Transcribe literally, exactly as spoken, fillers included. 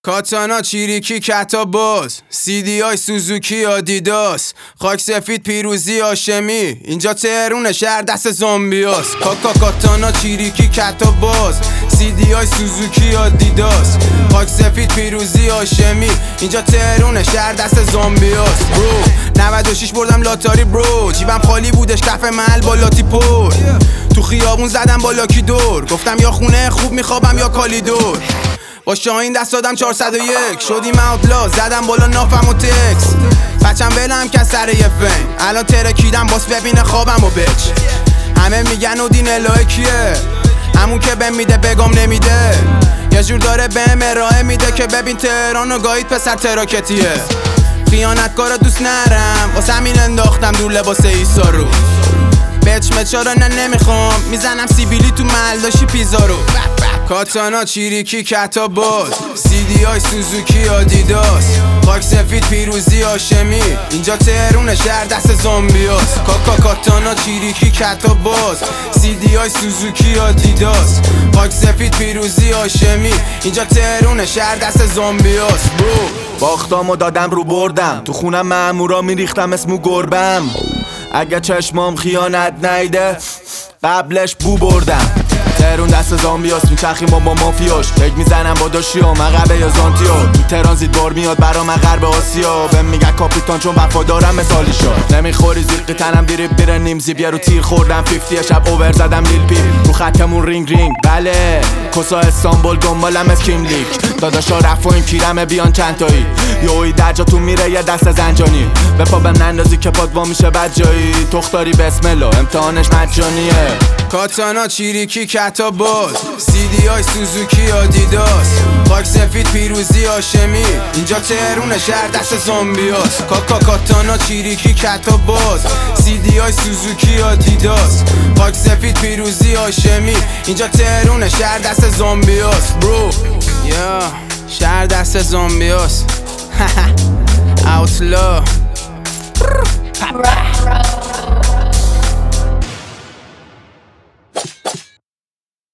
کاتانا، چیریکی، کتا باز، سی دی های سوزوکی، آدیداس، خاک سفید، پیروزی، هاشمی. اینجا تهرون، شهر دست زامبیاس. کاکا کاتانا، چیریکی، کتا باز، سی دی های سوزوکی، آدیداس، خاک سفید، پیروزی، هاشمی. اینجا تهرون، شهر دست زامبیاس. برو نود و شش بردم لاتاری برو، جیبم خالی بودش کف محل با لاتی پر. تو خیابون زدم با لاکی دور، گفتم یا خونه خوب میخوابم یا کالیدور. با شاهین دست دادم چهارصد و یک، شدیم اوتلا، زدم بالا نافم و تکس. بچم ولم که سر یه فین، الان ترکیدم باس ببینه خوابم و بچ. همه میگن اودین الهه کیه، همون که بهم میده بگم نمیده. یه جور داره بهم ارائه میده که ببین تهران و گاهید پسر تراکتیه. خیانتکارا دوست نرم، واسه همین انداختم دور لباس ایسا رو. بچ مچارا نه نمیخوام، میزنم سیبیلی تو محل داشی پیزا رو. کاتانا، چیریکی، کتا باز، سی دی های سوزوکی، آدیداس، خاک سفید، پیروزی، هاشمی. اینجا تهرون، شهر دست زامبیاس. کاکا کاتانا، چیریکی، کتا باز، سی دی های سوزوکی، آدیداس، خاک سفید، پیروزی، هاشمی. اینجا تهرون، شهر دست زامبیاس. برو باختامو دادم رو بردم، تو خونم مامورا میریختم اسمو گربم. اگه چشمام خیانت نیده قبلش بو بردم. تهرون دست زامبیاس، میچرخیم با با مافیاش. فکر میزنم با داشیو مغربه یا زانتیو. تو ترانزیت بار میاد برا من غرب آسیا. بهم میگن کاپیتان چون وفادارم مثالی شد. نمیخوری زیقی تنم دیریب بیره نیم زیب. یه رو تیر خوردم فیفتی شب اوور زدم لیل پی. رو خطمون رینگ رینگ بله کسا استانبول دنبالم از کیم لیک. داداشا رفایم کیرمه بیان چند تایی. یوی در جا تو میره یه دست زنجانی. به پا بهم نندازی که پاد وا میشه بد جایی. تختاری بسم الله امتحانش مجانیه. کاتانا، چیریکی، کتا باز، سی دی های سوزوکی، آدیداس، خاک سفید، پیروزی، هاشمی. اینجا تهرون، شهر دست زامبیاس. کاکا کاتانا، چیریکی، کتا باز، سی دی های سوزوکی، آدیداس، خاک سفید، پیروزی، هاشمی. اینجا تهرون، شهر دست زامبیاس. برو یا شهر دست زامبیاس. اوتلا